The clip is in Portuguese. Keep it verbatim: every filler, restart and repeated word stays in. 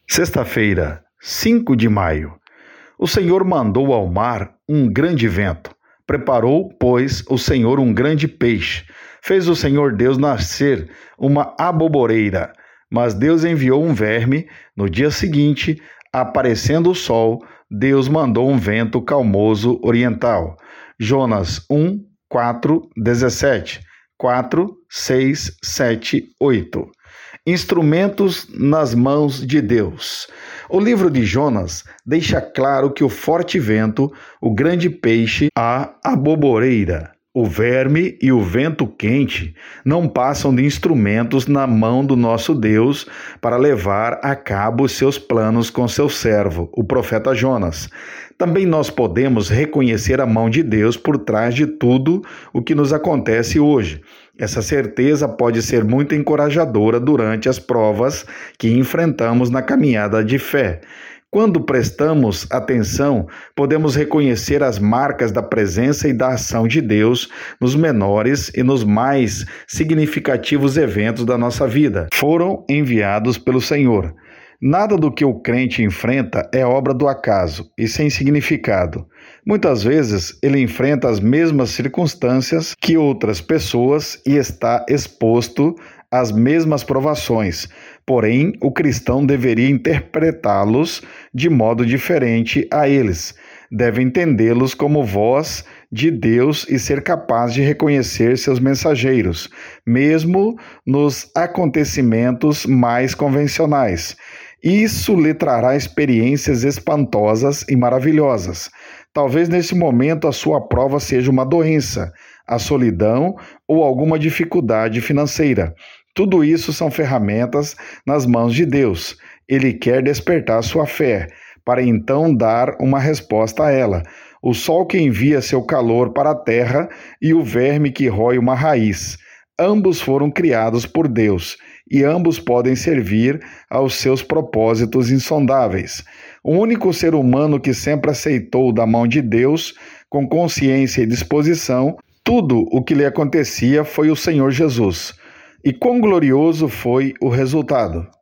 Sexta-feira, cinco de maio. O Senhor mandou ao mar um grande vento. Preparou, pois, o Senhor um grande peixe. Fez o Senhor Deus nascer uma aboboreira. Mas Deus enviou um verme. No dia seguinte, aparecendo o sol, Deus mandou um vento calmoso oriental. Jonas um, quatro, dezessete. quatro, seis, sete, oito. Instrumentos nas mãos de Deus. O livro de Jonas deixa claro que o forte vento, o grande peixe, a aboboreira, o verme e o vento quente não passam de instrumentos na mão do nosso Deus para levar a cabo os seus planos com seu servo, o profeta Jonas. Também nós podemos reconhecer a mão de Deus por trás de tudo o que nos acontece hoje. Essa certeza pode ser muito encorajadora durante as provas que enfrentamos na caminhada de fé. Quando prestamos atenção, podemos reconhecer as marcas da presença e da ação de Deus nos menores e nos mais significativos eventos da nossa vida. Foram enviados pelo Senhor. Nada do que o crente enfrenta é obra do acaso e sem significado. Muitas vezes ele enfrenta as mesmas circunstâncias que outras pessoas e está exposto às mesmas provações. Porém, o cristão deveria interpretá-los de modo diferente a eles. Deve entendê-los como voz de Deus e ser capaz de reconhecer seus mensageiros, mesmo nos acontecimentos mais convencionais. Isso lhe trará experiências espantosas e maravilhosas. Talvez nesse momento a sua prova seja uma doença, a solidão ou alguma dificuldade financeira. Tudo isso são ferramentas nas mãos de Deus. Ele quer despertar sua fé, para então dar uma resposta a ela. O sol que envia seu calor para a terra e o verme que rói uma raiz. Ambos foram criados por Deus e ambos podem servir aos seus propósitos insondáveis. O único ser humano que sempre aceitou da mão de Deus, com consciência e disposição, tudo o que lhe acontecia foi o Senhor Jesus. E quão glorioso foi o resultado!